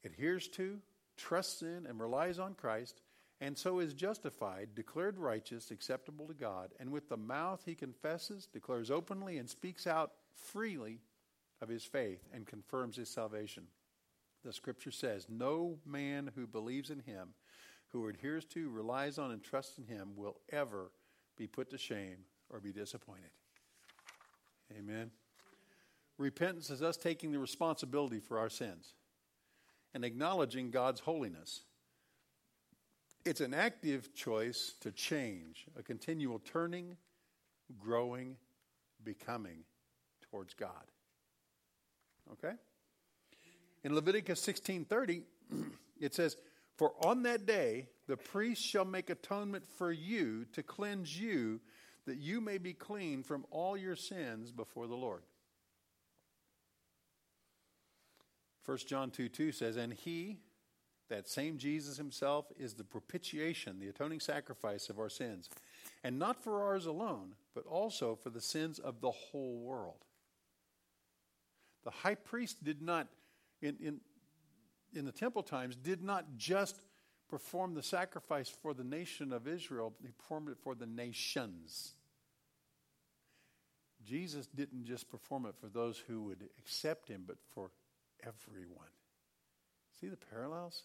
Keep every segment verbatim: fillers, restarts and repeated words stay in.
adheres to, trusts in, and relies on Christ, and so is justified, declared righteous, acceptable to God, and with the mouth he confesses, declares openly, and speaks out freely of his faith and confirms his salvation. The scripture says, no man who believes in him, who adheres to, relies on, and trusts in him will ever be put to shame or be disappointed. Amen. Repentance is us taking the responsibility for our sins and acknowledging God's holiness. It's an active choice to change, a continual turning, growing, becoming towards God. Okay? In Leviticus sixteen thirty, it says, for on that day the priest shall make atonement for you to cleanse you, that you may be clean from all your sins before the Lord. First John two two says, and he, that same Jesus himself, is the propitiation, the atoning sacrifice of our sins. And not for ours alone, but also for the sins of the whole world. The high priest did not, in, in, in the temple times, did not just perform the sacrifice for the nation of Israel, he performed it for the nations. Jesus didn't just perform it for those who would accept him, but for everyone. See the parallels?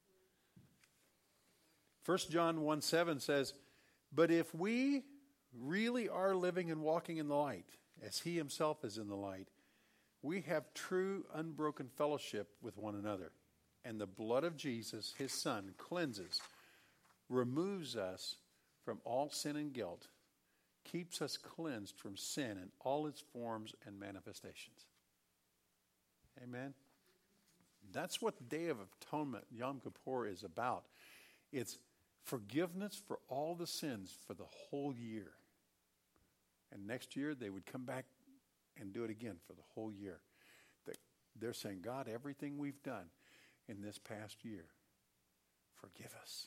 First John one seven says, but if we really are living and walking in the light, as he himself is in the light, we have true unbroken fellowship with one another. And the blood of Jesus, his son, cleanses, removes us from all sin and guilt, keeps us cleansed from sin in all its forms and manifestations. Amen? That's what the Day of Atonement, Yom Kippur, is about. It's forgiveness for all the sins for the whole year. And next year they would come back and do it again for the whole year. They're saying, God, everything we've done in this past year, forgive us.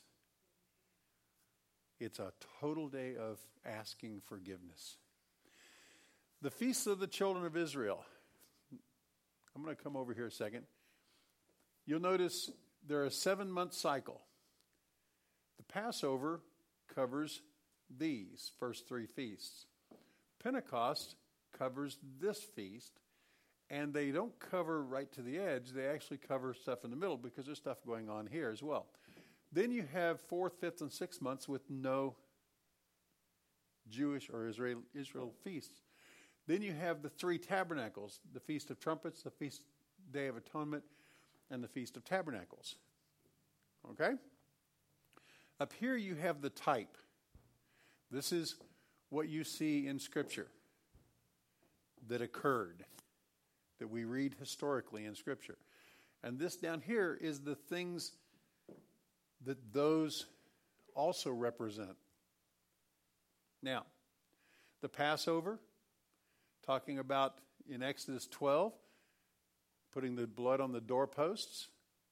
It's a total day of asking forgiveness. The feasts of the children of Israel. I'm going to come over here a second. You'll notice they're a seven-month cycle. The Passover covers these first three feasts. Pentecost covers this feast, and they don't cover right to the edge. They actually cover stuff in the middle because there's stuff going on here as well. Then you have fourth, fifth, and sixth months with no Jewish or Israel, Israel feasts. Then you have the three tabernacles, the Feast of Trumpets, the Feast Day of Atonement, and the Feast of Tabernacles. Okay? Up here you have the type. This is what you see in Scripture that occurred, that we read historically in Scripture. And this down here is the things that those also represent. Now, the Passover, talking about in Exodus twelve, putting the blood on the doorposts.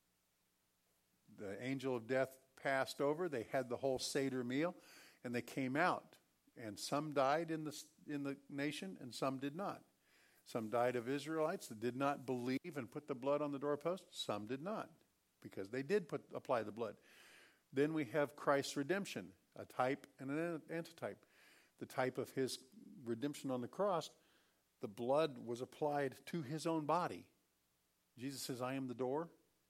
The angel of death passed over. They had the whole Seder meal, and they came out. And some died in the in the nation, and some did not. Some died of Israelites that did not believe and put the blood on the doorposts. Some did not, because they did put apply the blood. Then we have Christ's redemption, a type and an antitype. The type of his redemption on the cross, the blood was applied to his own body. Jesus says, I am the door.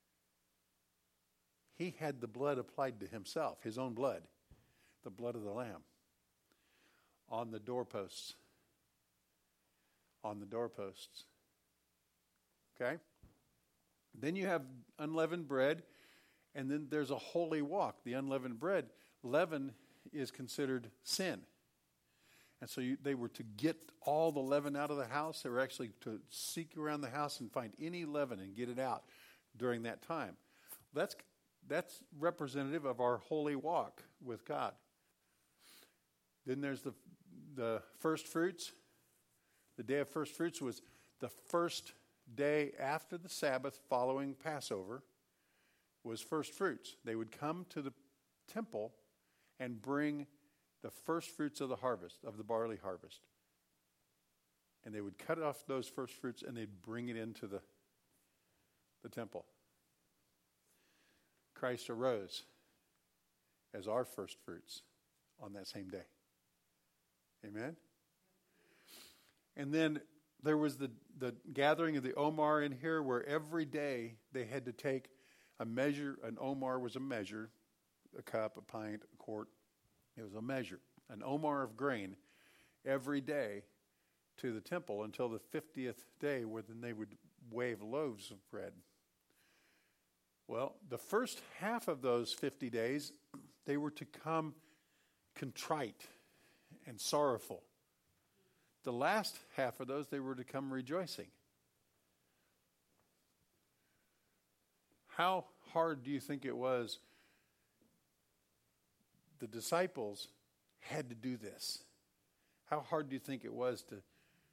He had the blood applied to himself, his own blood, the blood of the Lamb, on the doorposts. On the doorposts. Okay? Then you have unleavened bread, and then there's a holy walk. The unleavened bread, leaven is considered sin. And so you, they were to get all the leaven out of the house. They were actually to seek around the house and find any leaven and get it out during that time. That's that's representative of our holy walk with God. Then there's the the first fruits. The day of first fruits was the first day after the Sabbath following Passover was first fruits. They would come to the temple and bring the first fruits of the harvest, of the barley harvest. And they would cut off those first fruits and they'd bring it into the, the temple. Christ arose as our first fruits on that same day. Amen? And then there was the, the gathering of the Omar in here, where every day they had to take a measure. An Omar was a measure, a cup, a pint, a quart. It was a measure, an Omar of grain every day to the temple until the fiftieth day, where then they would wave loaves of bread. Well, the first half of those fifty days, they were to come contrite and sorrowful. The last half of those, they were to come rejoicing. How hard do you think it was? The disciples had to do this. How hard do you think it was to,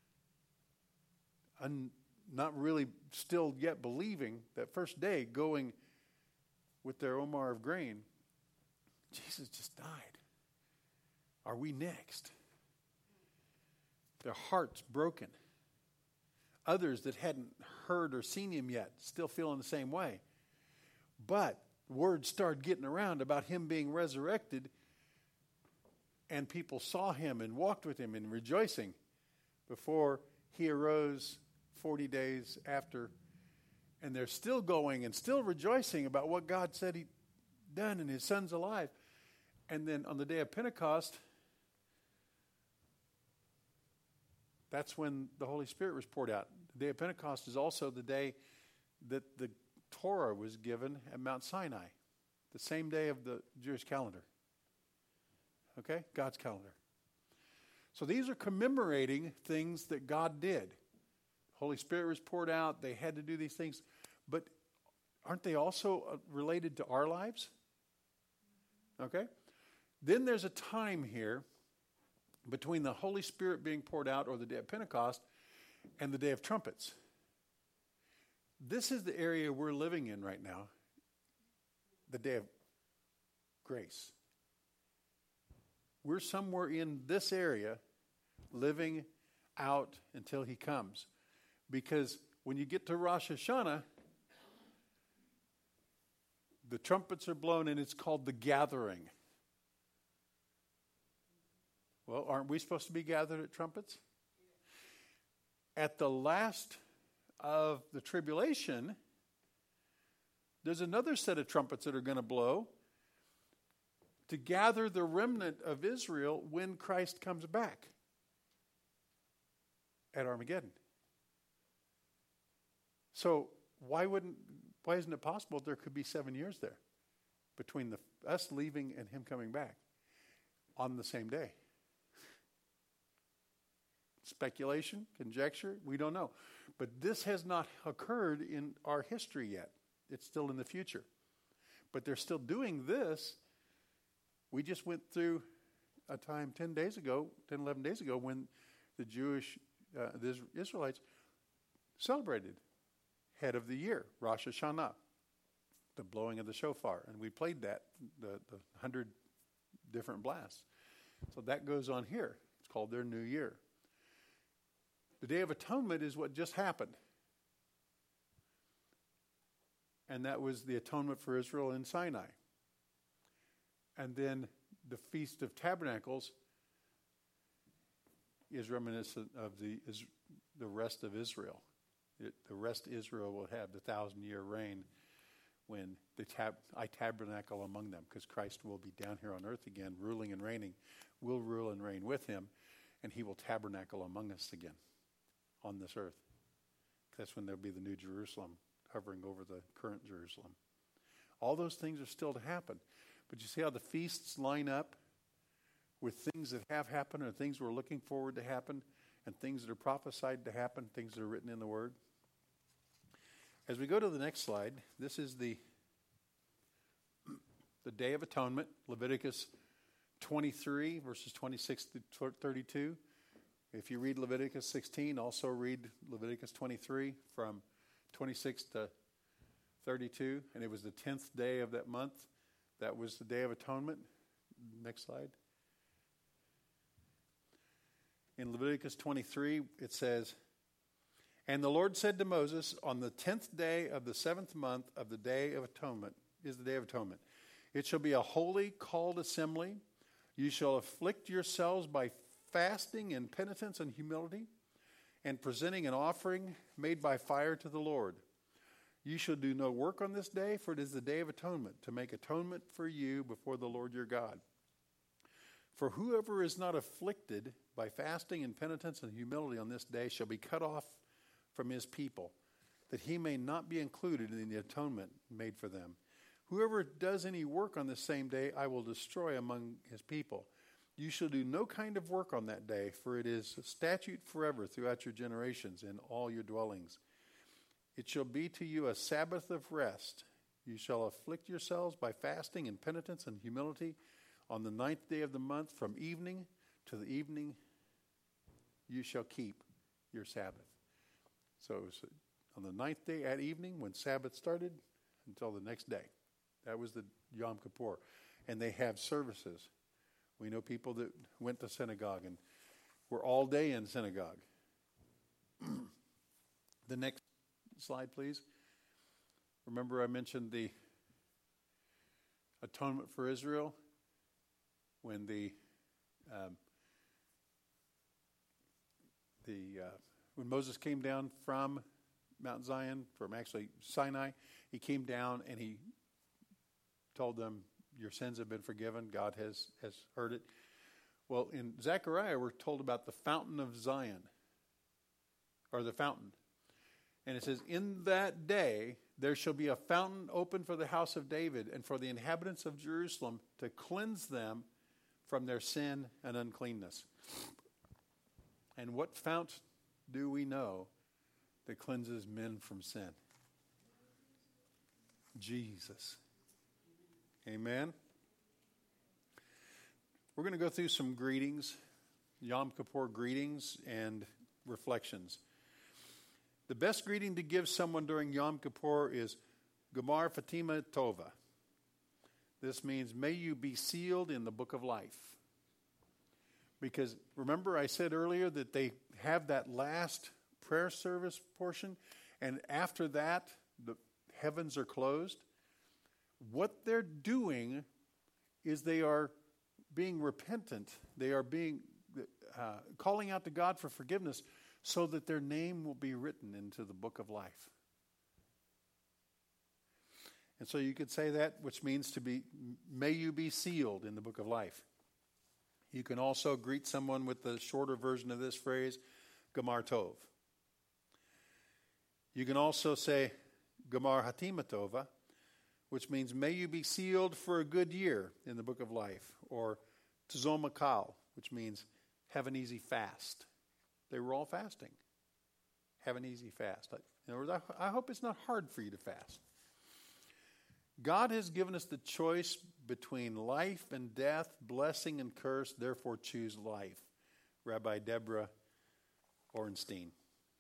un, not really still yet believing, that first day going with their Omar of grain, Jesus just died. Are we next? Their hearts broken. Others that hadn't heard or seen him yet, still feeling the same way. But word started getting around about him being resurrected, and people saw him and walked with him and rejoicing before he arose forty days after. And they're still going and still rejoicing about what God said he'd done and his son's alive. And then on the day of Pentecost, that's when the Holy Spirit was poured out. The day of Pentecost is also the day that the Torah was given at Mount Sinai, the same day of the Jewish calendar. Okay? God's calendar. So these are commemorating things that God did. Holy Spirit was poured out. They had to do these things. But aren't they also related to our lives? Okay? Then there's a time here between the Holy Spirit being poured out, or the day of Pentecost, and the day of trumpets. This is the area we're living in right now, the day of grace. We're somewhere in this area living out until he comes. Because when you get to Rosh Hashanah, the trumpets are blown and it's called the gathering. Well, aren't we supposed to be gathered at trumpets? At the last of the tribulation, there's another set of trumpets that are going to blow to gather the remnant of Israel when Christ comes back at Armageddon. So why wouldn't, why isn't it possible there could be seven years there between the, us leaving and him coming back on the same day? Speculation, conjecture, we don't know. But this has not occurred in our history yet. It's still in the future. But they're still doing this. We just went through a time ten days ago, ten, eleven days ago, when the Jewish, uh, the Israelites celebrated head of the year, Rosh Hashanah, the blowing of the shofar. And we played that, the, the hundred different blasts. So that goes on here. It's called their new year. The Day of Atonement is what just happened. And that was the atonement for Israel in Sinai. And then the Feast of Tabernacles is reminiscent of the is the rest of Israel. It, the rest of Israel will have the thousand-year reign when the tab, I tabernacle among them, because Christ will be down here on earth again, ruling and reigning. We'll rule and reign with him, and he will tabernacle among us again on this earth. That's when there'll be the New Jerusalem hovering over the current Jerusalem. All those things are still to happen. But you see how the feasts line up with things that have happened, or things we're looking forward to happen, and things that are prophesied to happen, things that are written in the Word. As we go to the next slide, this is the, the Day of Atonement, Leviticus twenty-three, verses twenty-six to thirty-two. If you read Leviticus sixteen, also read Leviticus twenty-three from twenty-six to thirty-two. And it was the tenth day of that month. That was the Day of Atonement. Next slide. In Leviticus twenty-three, it says, "And the Lord said to Moses, on the tenth day of the seventh month of the Day of Atonement, is the Day of Atonement. It shall be a holy called assembly. You shall afflict yourselves by fasting and penitence and humility, and presenting an offering made by fire to the Lord. You shall do no work on this day, for it is the Day of Atonement, to make atonement for you before the Lord your God. For whoever is not afflicted by fasting and penitence and humility on this day shall be cut off from his people, that he may not be included in the atonement made for them. Whoever does any work on the same day, I will destroy among his people. You shall do no kind of work on that day, for it is a statute forever throughout your generations in all your dwellings. It shall be to you a Sabbath of rest. You shall afflict yourselves by fasting and penitence and humility on the ninth day of the month, from evening to the evening. You shall keep your Sabbath. So it was on the ninth day at evening when Sabbath started until the next day. That was the Yom Kippur. And they have services. We know people that went to synagogue and were all day in synagogue. The next slide, please. Remember I mentioned the atonement for Israel when the um, the uh, when Moses came down from Mount Zion, from actually Sinai, he came down and he told them, your sins have been forgiven. God has, has heard it. Well, in Zechariah, we're told about the fountain of Zion, or the fountain. And it says, in that day, there shall be a fountain open for the house of David and for the inhabitants of Jerusalem to cleanse them from their sin and uncleanness. And what fount do we know that cleanses men from sin? Jesus. Amen. We're going to go through some greetings, Yom Kippur greetings and reflections. The best greeting to give someone during Yom Kippur is Gemar Fatima Tova. This means, may you be sealed in the book of life. Because remember I said earlier that they have that last prayer service portion, and after that, the heavens are closed. What they're doing is they are being repentant. They are being uh, calling out to God for forgiveness so that their name will be written into the book of life. And so you could say that, which means to be, may you be sealed in the book of life. You can also greet someone with the shorter version of this phrase, Gemar Tov. You can also say Gemar Hatima Tova, which means may you be sealed for a good year in the book of life, or Tzom Makal, which means have an easy fast. They were all fasting. Have an easy fast. In other words, I hope it's not hard for you to fast. God has given us the choice between life and death, blessing and curse, therefore choose life. Rabbi Deborah Orenstein.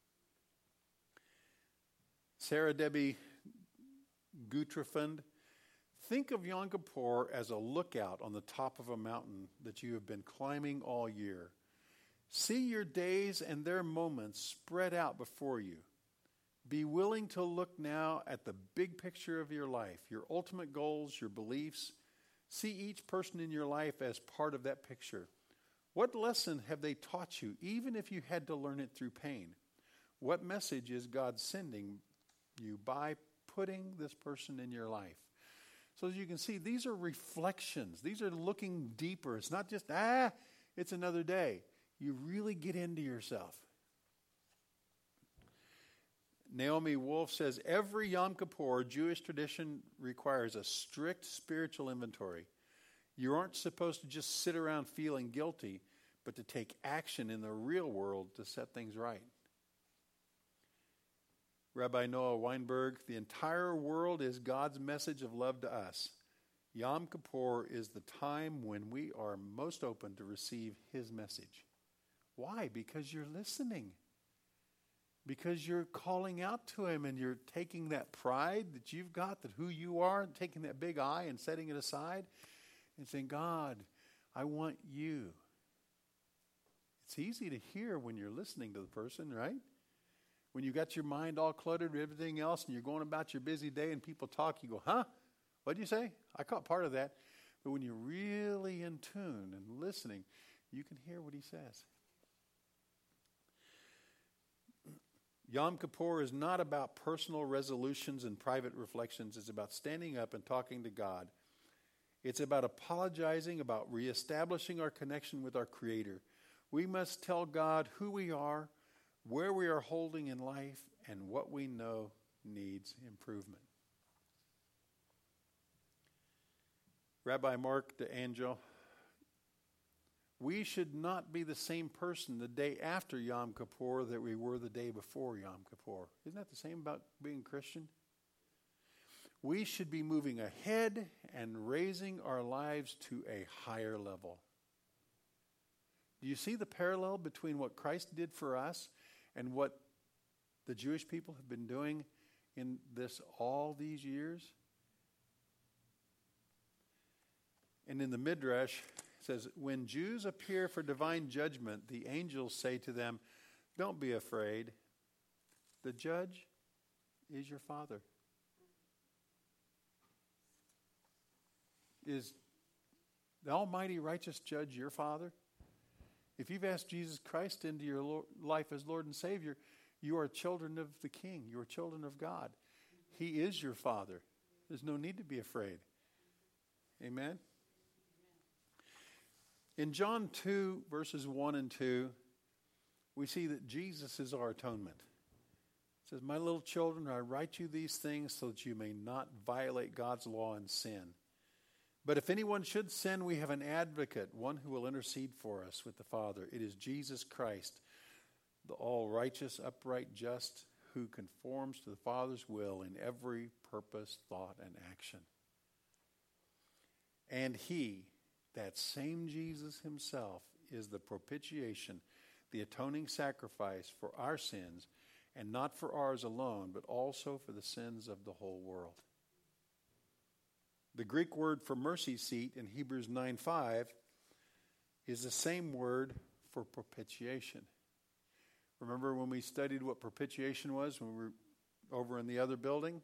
Sarah Debbie Gutrafund, think of Yom Kippur as a lookout on the top of a mountain that you have been climbing all year. See your days and their moments spread out before you. Be willing to look now at the big picture of your life, your ultimate goals, your beliefs. See each person in your life as part of that picture. What lesson have they taught you, even if you had to learn it through pain? What message is God sending you by putting this person in your life? So as you can see, these are reflections. These are looking deeper. It's not just, ah, it's another day. You really get into yourself. Naomi Wolf says, every Yom Kippur, Jewish tradition requires a strict spiritual inventory. You aren't supposed to just sit around feeling guilty, but to take action in the real world to set things right. Rabbi Noah Weinberg, the entire world is God's message of love to us. Yom Kippur is the time when we are most open to receive his message. Why? Because you're listening. Because you're calling out to him and you're taking that pride that you've got, that who you are, and taking that big I and setting it aside and saying, God, I want you. It's easy to hear when you're listening to the person, right? When you got your mind all cluttered with everything else and you're going about your busy day and people talk, you go, huh? What did you say? I caught part of that. But when you're really in tune and listening, you can hear what he says. Yom Kippur is not about personal resolutions and private reflections. It's about standing up and talking to God. It's about apologizing, about reestablishing our connection with our Creator. We must tell God who we are, where we are holding in life, and what we know needs improvement. Rabbi Mark DeAngel, we should not be the same person the day after Yom Kippur that we were the day before Yom Kippur. Isn't that the same about being Christian? We should be moving ahead and raising our lives to a higher level. Do you see the parallel between what Christ did for us and what the Jewish people have been doing in this all these years? And in the Midrash, it says, when Jews appear for divine judgment, the angels say to them, don't be afraid. The judge is your Father. Is the almighty righteous judge your Father? If you've asked Jesus Christ into your Lord, life as Lord and Savior, you are children of the King. You are children of God. He is your Father. There's no need to be afraid. Amen? In John two, verses one and two, we see that Jesus is our atonement. It says, my little children, I write you these things so that you may not violate God's law and sin. But if anyone should sin, we have an advocate, one who will intercede for us with the Father. It is Jesus Christ, the all-righteous, upright, just, who conforms to the Father's will in every purpose, thought, and action. And he, that same Jesus himself, is the propitiation, the atoning sacrifice for our sins, and not for ours alone, but also for the sins of the whole world. The Greek word for mercy seat in Hebrews nine five is the same word for propitiation. Remember when we studied what propitiation was when we were over in the other building?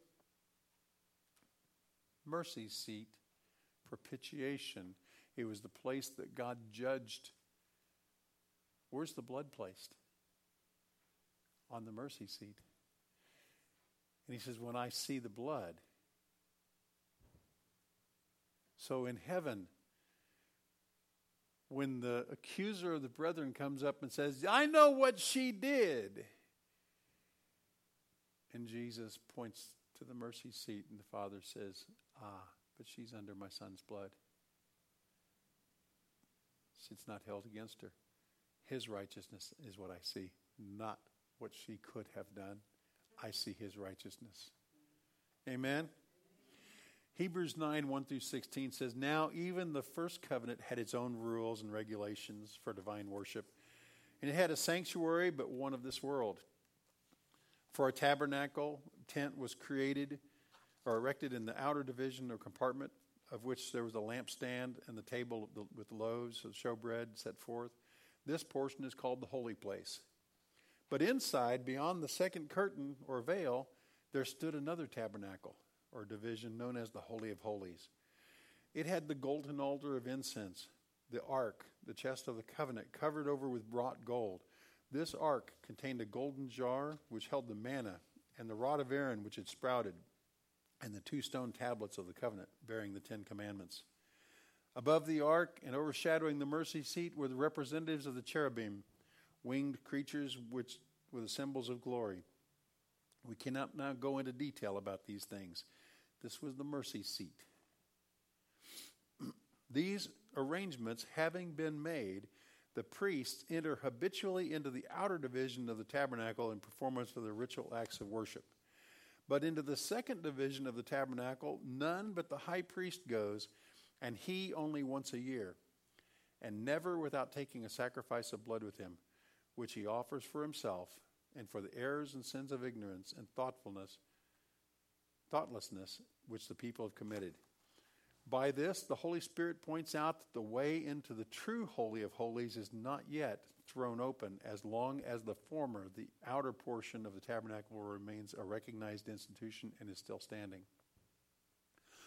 Mercy seat, propitiation. It was the place that God judged. Where's the blood placed? On the mercy seat. And he says, when I see the blood. So in heaven, when the accuser of the brethren comes up and says, I know what she did. And Jesus points to the mercy seat and the Father says, ah, but she's under my Son's blood. It's not held against her. His righteousness is what I see, not what she could have done. I see his righteousness. Amen? Hebrews nine, one through sixteen says, now even the first covenant had its own rules and regulations for divine worship. And it had a sanctuary, but one of this world. For a tabernacle, tent was created or erected in the outer division or compartment, of which there was a lampstand and the table with the loaves of showbread set forth. This portion is called the holy place. But inside, beyond the second curtain or veil, there stood another tabernacle or division known as the Holy of Holies. It had the golden altar of incense, the ark, the chest of the covenant, covered over with wrought gold. This ark contained a golden jar which held the manna, and the rod of Aaron which had sprouted, and the two stone tablets of the covenant bearing the Ten Commandments. Above the ark and overshadowing the mercy seat were the representatives of the cherubim, winged creatures which were the symbols of glory. We cannot now go into detail about these things. This was the mercy seat. These arrangements having been made, the priests enter habitually into the outer division of the tabernacle in performance of the ritual acts of worship. But into the second division of the tabernacle, none but the high priest goes, and he only once a year, and never without taking a sacrifice of blood with him, which he offers for himself and for the errors and sins of ignorance and thoughtfulness, thoughtlessness which the people have committed. By this, the Holy Spirit points out that the way into the true Holy of Holies is not yet thrown open as long as the former, the outer portion of the tabernacle, remains a recognized institution and is still standing.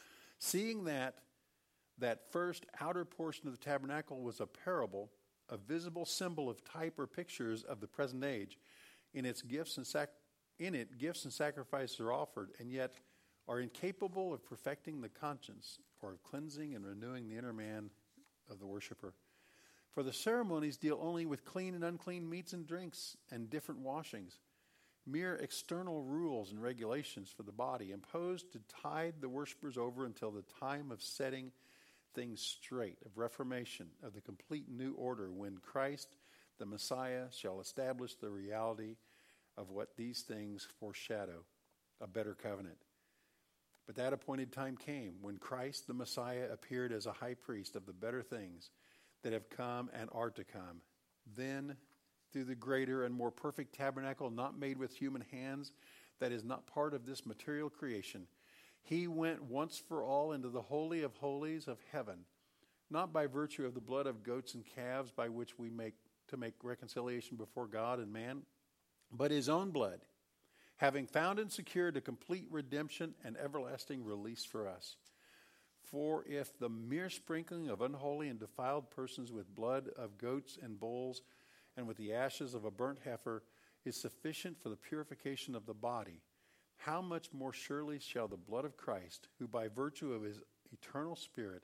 Seeing that that first outer portion of the tabernacle was a parable, a visible symbol of type or pictures of the present age, in its gifts and sac- in it gifts and sacrifices are offered, and yet are incapable of perfecting the conscience or of cleansing and renewing the inner man of the worshiper. For the ceremonies deal only with clean and unclean meats and drinks and different washings, mere external rules and regulations for the body, imposed to tide the worshipers over until the time of setting things straight, of reformation, of the complete new order, when Christ, the Messiah, shall establish the reality of what these things foreshadow, a better covenant. But that appointed time came when Christ, the Messiah, appeared as a high priest of the better things that have come and are to come. Then, through the greater and more perfect tabernacle, not made with human hands, that is not part of this material creation, he went once for all into the holy of holies of heaven, not by virtue of the blood of goats and calves by which we make to make reconciliation before God and man, but his own blood, having found and secured a complete redemption and everlasting release for us. For if the mere sprinkling of unholy and defiled persons with blood of goats and bulls and with the ashes of a burnt heifer is sufficient for the purification of the body, how much more surely shall the blood of Christ, who by virtue of his eternal Spirit,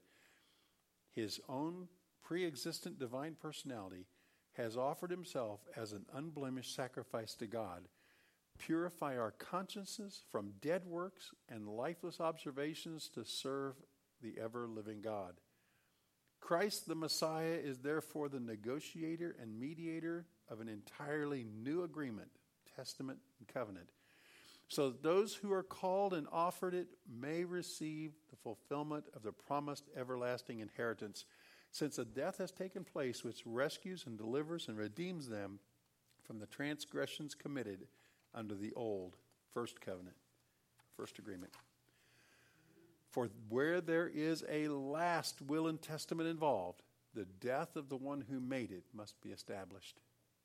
his own pre-existent divine personality, has offered himself as an unblemished sacrifice to God, purify our consciences from dead works and lifeless observations to serve the ever-living God. Christ the Messiah is therefore the negotiator and mediator of an entirely new agreement, testament, and covenant, so that those who are called and offered it may receive the fulfillment of the promised everlasting inheritance, since a death has taken place which rescues and delivers and redeems them from the transgressions committed under the old first covenant, first agreement. For where there is a last will and testament involved, the death of the one who made it must be established.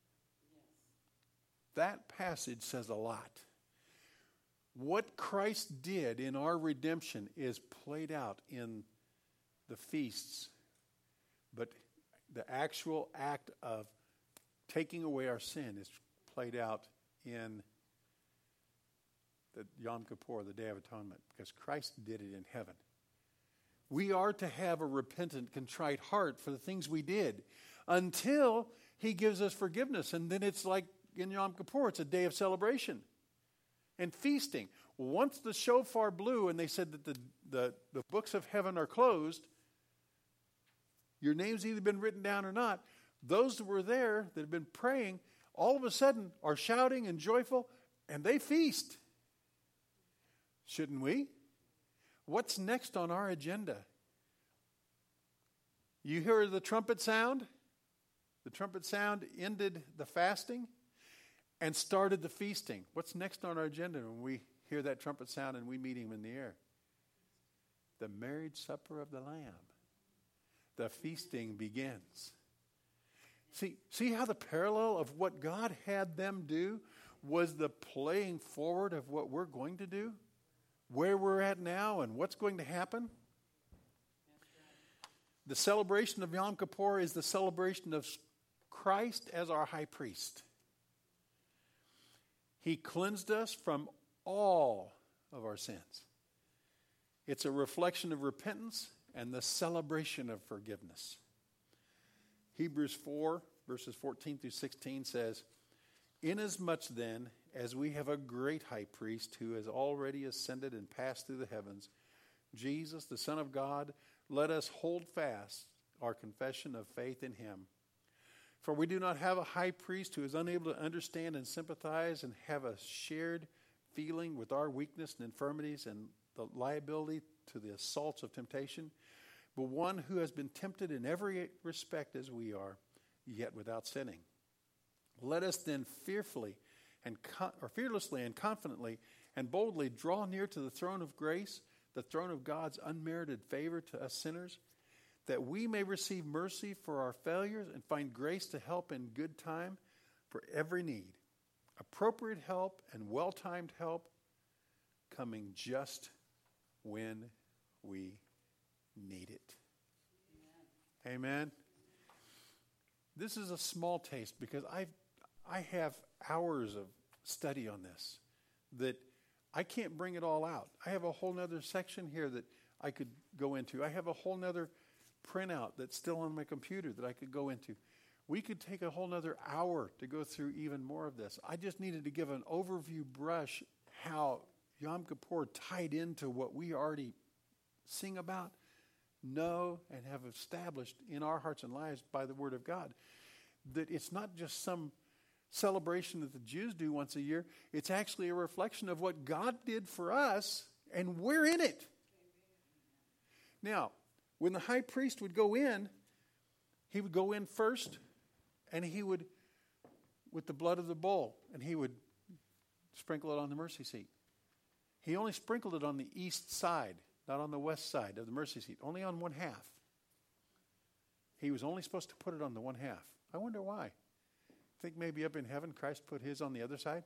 Yes. That passage says a lot. What Christ did in our redemption is played out in the feasts, but the actual act of taking away our sin is played out in the Yom Kippur, the Day of Atonement, because Christ did it in heaven. We are to have a repentant, contrite heart for the things we did until he gives us forgiveness. And then it's like in Yom Kippur, it's a day of celebration and feasting. Once the shofar blew and they said that the, the, the books of heaven are closed, your name's either been written down or not. Those that were there that have been praying all of a sudden are shouting and joyful, and they feast. Shouldn't we? What's next on our agenda? You hear the trumpet sound? The trumpet sound ended the fasting and started the feasting. What's next on our agenda when we hear that trumpet sound and we meet him in the air? The marriage supper of the Lamb. The feasting begins. See, see how the parallel of what God had them do was the playing forward of what we're going to do? Where we're at now and what's going to happen? The celebration of Yom Kippur is the celebration of Christ as our high priest. He cleansed us from all of our sins. It's a reflection of repentance and the celebration of forgiveness. Hebrews four, verses fourteen through sixteen says, "Inasmuch then as we have a great high priest who has already ascended and passed through the heavens, Jesus, the Son of God, let us hold fast our confession of faith in him. For we do not have a high priest who is unable to understand and sympathize and have a shared feeling with our weakness and infirmities and the liability to the assaults of temptation, but one who has been tempted in every respect as we are, yet without sinning. Let us then fearfully and con- or fearlessly and confidently and boldly draw near to the throne of grace, the throne of God's unmerited favor to us sinners, that we may receive mercy for our failures and find grace to help in good time for every need. Appropriate help and well-timed help coming just when we Amen. This is a small taste because I I have hours of study on this that I can't bring it all out. I have a whole nother section here that I could go into. I have a whole nother printout that's still on my computer that I could go into. We could take a whole nother hour to go through even more of this. I just needed to give an overview brush how Yom Kippur tied into what we already sing about, know, and have established in our hearts and lives by the Word of God. That it's not just some celebration that the Jews do once a year. It's actually a reflection of what God did for us, and we're in it. Now, when the high priest would go in, he would go in first, and he would, with the blood of the bull, and he would sprinkle it on the mercy seat. He only sprinkled it on the east side, not on the west side of the mercy seat, only on one half. He was only supposed to put it on the one half. I wonder why. Think maybe up in heaven Christ put his on the other side?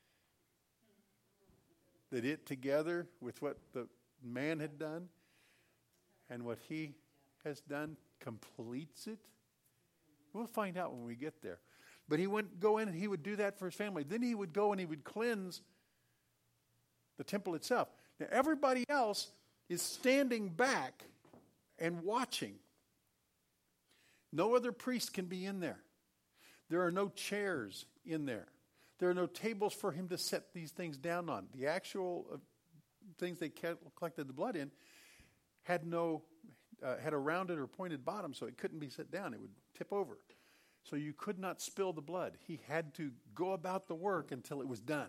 That it together with what the man had done and what he has done completes it? We'll find out when we get there. But he would go in and he would do that for his family. Then he would go and he would cleanse the temple itself. Now everybody else is standing back and watching. No other priest can be in there. There are no chairs in there. There are no tables for him to set these things down on. The actual uh, things they collected the blood in had no uh, had a rounded or pointed bottom, so it couldn't be set down. It would tip over. So you could not spill the blood. He had to go about the work until it was done.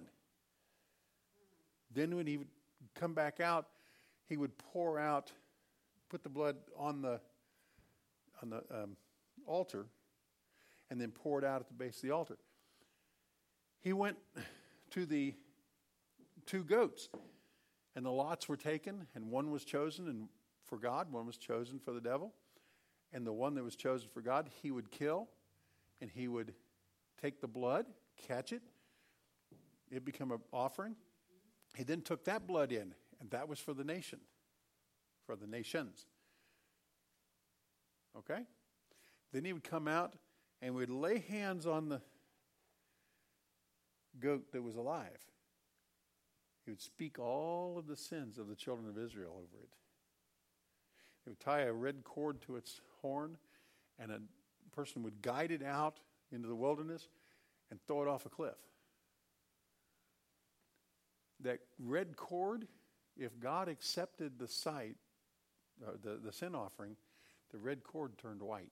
Then when he would come back out, he would pour out, put the blood on the on the um, altar, and then pour it out at the base of the altar. He went to the two goats, and the lots were taken, and one was chosen and for God, one was chosen for the devil. And the one that was chosen for God, he would kill, and he would take the blood, catch it, it become an offering. He then took that blood in, and that was for the nation, for the nations. Okay? Then he would come out and would lay hands on the goat that was alive. He would speak all of the sins of the children of Israel over it. He would tie a red cord to its horn, and a person would guide it out into the wilderness and throw it off a cliff. That red cord, if God accepted the sight, uh, the, the sin offering, the red cord turned white.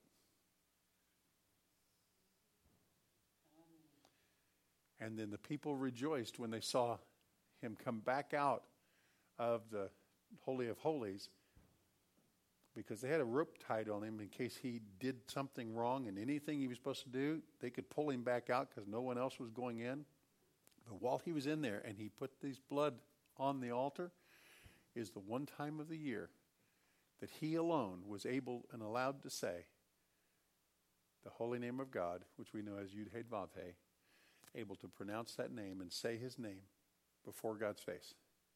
And then the people rejoiced when they saw him come back out of the Holy of Holies, because they had a rope tied on him in case he did something wrong, and anything he was supposed to do, they could pull him back out because no one else was going in. But while he was in there and he put this blood on the altar, is the one time of the year that he alone was able and allowed to say the holy name of God, which we know as Yud-Heh-Vav-Heh, able to pronounce that name and say his name before God's face,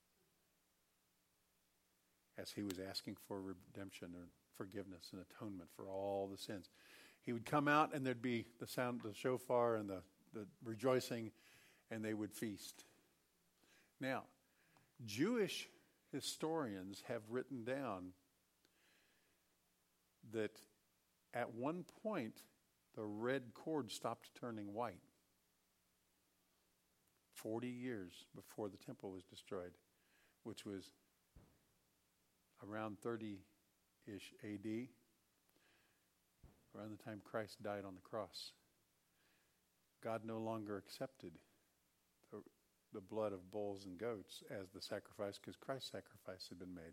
as he was asking for redemption or forgiveness and atonement for all the sins. He would come out and there'd be the sound of the shofar and the, the rejoicing, and they would feast. Now, Jewish historians have written down that at one point the red cord stopped turning white. Forty years before the temple was destroyed, which was around thirty-ish A D, around the time Christ died on the cross. God no longer accepted the, the blood of bulls and goats as the sacrifice because Christ's sacrifice had been made.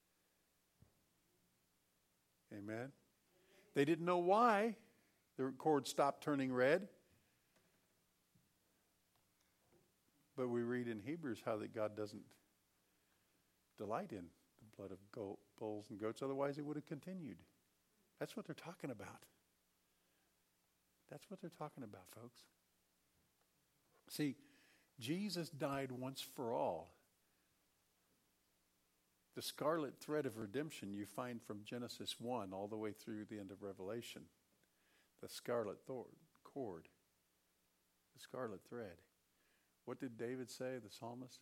Amen? They didn't know why the cord stopped turning red. But we read in Hebrews how that God doesn't delight in the blood of go- bulls and goats. Otherwise, it would have continued. That's what they're talking about. That's what they're talking about, folks. See, Jesus died once for all The scarlet thread of redemption you find from Genesis one all the way through the end of Revelation. The scarlet thor- cord. The scarlet thread. What did David say, the psalmist?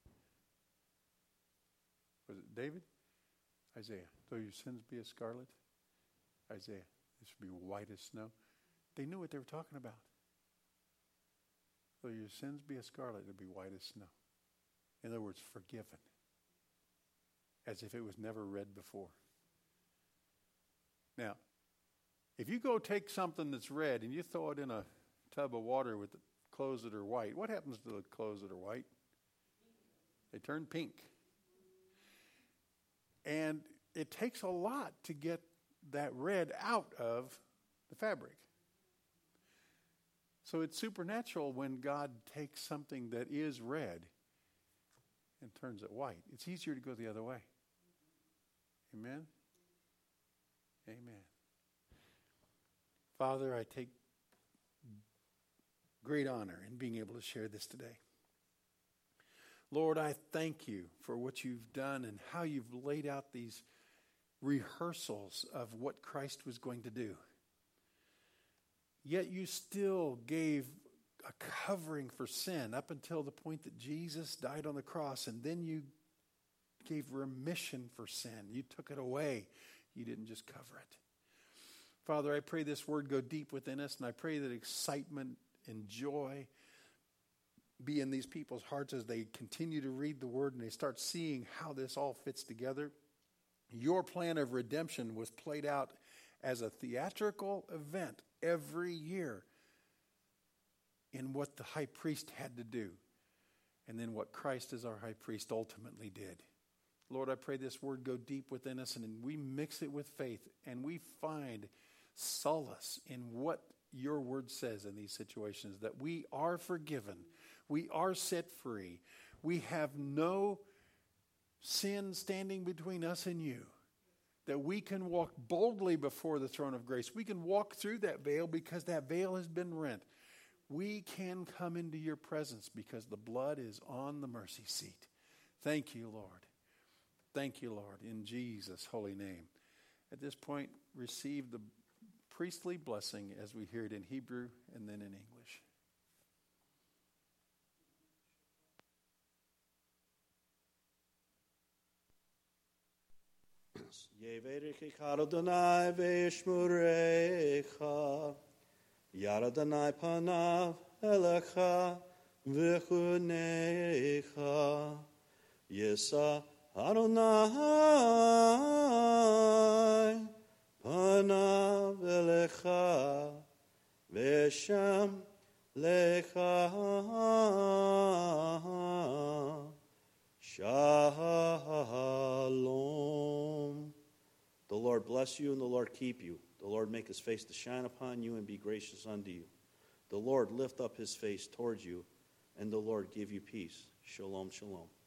Was it David? Isaiah. Though your sins be as scarlet. Isaiah. This should be white as snow. They knew what they were talking about. Though your sins be as scarlet, it'll be white as snow. In other words, forgiven. As if it was never read before. Now, if you go take something that's red and you throw it in a tub of water with clothes that are white, what happens to the clothes that are white? They turn pink. And it takes a lot to get that red out of the fabric. So it's supernatural when God takes something that is red and turns it white. It's easier to go the other way. Amen? Amen. Father, I take great honor in being able to share this today. Lord, I thank you for what you've done and how you've laid out these rehearsals of what Christ was going to do. Yet you still gave a covering for sin up until the point that Jesus died on the cross, and then you gave remission for sin. You took it away. You didn't just cover it. Father, I pray this word go deep within us, and I pray that excitement and joy be in these people's hearts as they continue to read the word and they start seeing how this all fits together. Your plan of redemption was played out as a theatrical event every year in what the high priest had to do, and then what Christ as our high priest ultimately did. Lord, I pray this word go deep within us and we mix it with faith and we find solace in what your word says in these situations, that we are forgiven, we are set free, we have no sin standing between us and you, that we can walk boldly before the throne of grace. We can walk through that veil because that veil has been rent. We can come into your presence because the blood is on the mercy seat. Thank you, Lord. Thank you, Lord, in Jesus' holy name. At this point, receive the priestly blessing as we hear it in Hebrew and then in English. Yeverechecha Adonai ve'eshmurecha, Yar Adonai panav elecha v'chunecha, Yisa Adonai panav elecha ve'shem lecha shalom. The Lord bless you and the Lord keep you. The Lord make his face to shine upon you and be gracious unto you. The Lord lift up his face towards you and the Lord give you peace. Shalom, shalom.